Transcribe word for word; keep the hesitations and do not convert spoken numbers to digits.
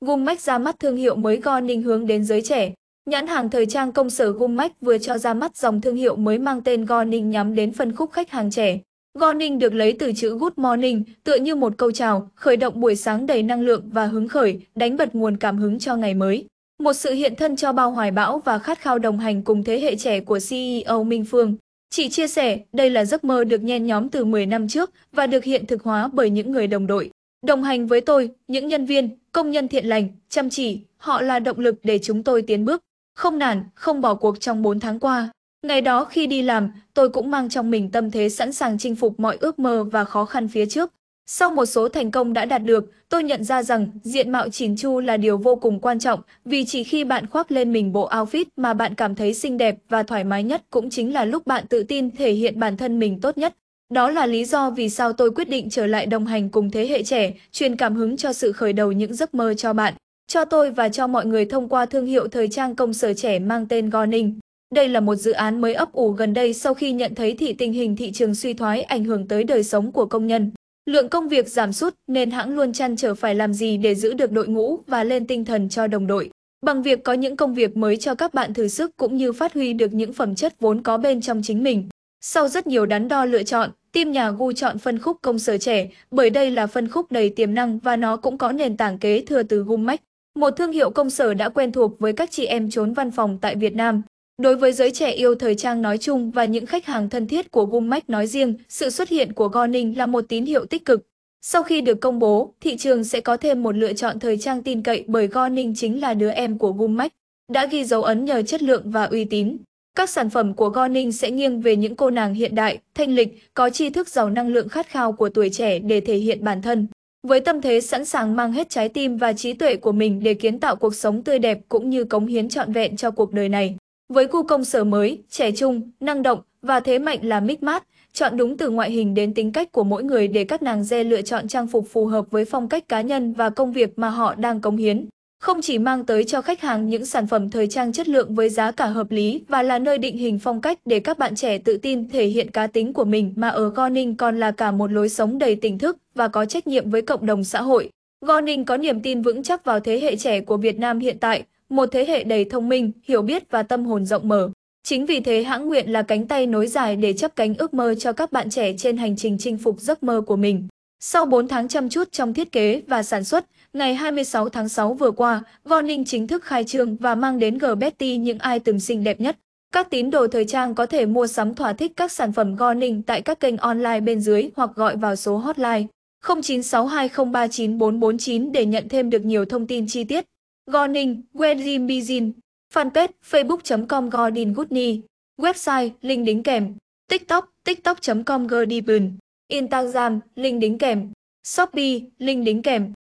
Gumac ra mắt thương hiệu mới Go Ninh hướng đến giới trẻ. Nhãn hàng thời trang công sở Gumac vừa cho ra mắt dòng thương hiệu mới mang tên Go Ninh nhắm đến phân khúc khách hàng trẻ. Go Ninh được lấy từ chữ Good Morning, tựa như một câu chào, khởi động buổi sáng đầy năng lượng và hứng khởi, đánh bật nguồn cảm hứng cho ngày mới. Một sự hiện thân cho bao hoài bão và khát khao đồng hành cùng thế hệ trẻ của xê e ô Minh Phương. Chị chia sẻ, đây là giấc mơ được nhen nhóm từ mười năm trước và được hiện thực hóa bởi những người đồng đội. Đồng hành với tôi, những nhân viên, công nhân thiện lành, chăm chỉ, họ là động lực để chúng tôi tiến bước, không nản, không bỏ cuộc trong bốn tháng qua. Ngày đó khi đi làm, tôi cũng mang trong mình tâm thế sẵn sàng chinh phục mọi ước mơ và khó khăn phía trước. Sau một số thành công đã đạt được, tôi nhận ra rằng diện mạo chỉn chu là điều vô cùng quan trọng, vì chỉ khi bạn khoác lên mình bộ outfit mà bạn cảm thấy xinh đẹp và thoải mái nhất cũng chính là lúc bạn tự tin thể hiện bản thân mình tốt nhất. Đó là lý do vì sao tôi quyết định trở lại đồng hành cùng thế hệ trẻ, truyền cảm hứng cho sự khởi đầu những giấc mơ cho bạn, cho tôi và cho mọi người thông qua thương hiệu thời trang công sở trẻ mang tên Go Ninh. Đây là một dự án mới ấp ủ gần đây sau khi nhận thấy thị tình hình thị trường suy thoái ảnh hưởng tới đời sống của công nhân. Lượng công việc giảm sút nên hãng luôn trăn trở phải làm gì để giữ được đội ngũ và lên tinh thần cho đồng đội. Bằng việc có những công việc mới cho các bạn thử sức cũng như phát huy được những phẩm chất vốn có bên trong chính mình. Sau rất nhiều đắn đo lựa chọn, team nhà Gu chọn phân khúc công sở trẻ bởi đây là phân khúc đầy tiềm năng và nó cũng có nền tảng kế thừa từ Gumac, một thương hiệu công sở đã quen thuộc với các chị em trốn văn phòng tại Việt Nam. Đối với giới trẻ yêu thời trang nói chung và những khách hàng thân thiết của Gumac nói riêng, sự xuất hiện của Go Ninh là một tín hiệu tích cực. Sau khi được công bố, thị trường sẽ có thêm một lựa chọn thời trang tin cậy bởi Go Ninh chính là đứa em của Gumac, đã ghi dấu ấn nhờ chất lượng và uy tín. Các sản phẩm của Go Ninh sẽ nghiêng về những cô nàng hiện đại, thanh lịch, có tri thức giàu năng lượng khát khao của tuổi trẻ để thể hiện bản thân. Với tâm thế sẵn sàng mang hết trái tim và trí tuệ của mình để kiến tạo cuộc sống tươi đẹp cũng như cống hiến trọn vẹn cho cuộc đời này. Với khu công sở mới, trẻ trung, năng động và thế mạnh là mix-match, chọn đúng từ ngoại hình đến tính cách của mỗi người để các nàng dê lựa chọn trang phục phù hợp với phong cách cá nhân và công việc mà họ đang cống hiến. Không chỉ mang tới cho khách hàng những sản phẩm thời trang chất lượng với giá cả hợp lý và là nơi định hình phong cách để các bạn trẻ tự tin thể hiện cá tính của mình, mà ở Go Ninh còn là cả một lối sống đầy tỉnh thức và có trách nhiệm với cộng đồng xã hội. Go Ninh có niềm tin vững chắc vào thế hệ trẻ của Việt Nam hiện tại, một thế hệ đầy thông minh, hiểu biết và tâm hồn rộng mở. Chính vì thế hãng nguyện là cánh tay nối dài để chắp cánh ước mơ cho các bạn trẻ trên hành trình chinh phục giấc mơ của mình. Sau bốn tháng chăm chút trong thiết kế và sản xuất, ngày hai mươi sáu tháng sáu vừa qua, Go Ninh chính thức khai trương và mang đến G Betty những item xinh đẹp nhất. Các tín đồ thời trang có thể mua sắm thỏa thích các sản phẩm Go Ninh tại các kênh online bên dưới hoặc gọi vào số hotline không chín sáu hai không ba chín bốn bốn chín để nhận thêm được nhiều thông tin chi tiết. Go Ninh, Wedding Bizin, fanpage facebook chấm com Godin Goodney, website, link đính kèm, TikTok, tiktok chấm com Godipen, Instagram, link đính kèm, Shopee, link đính kèm.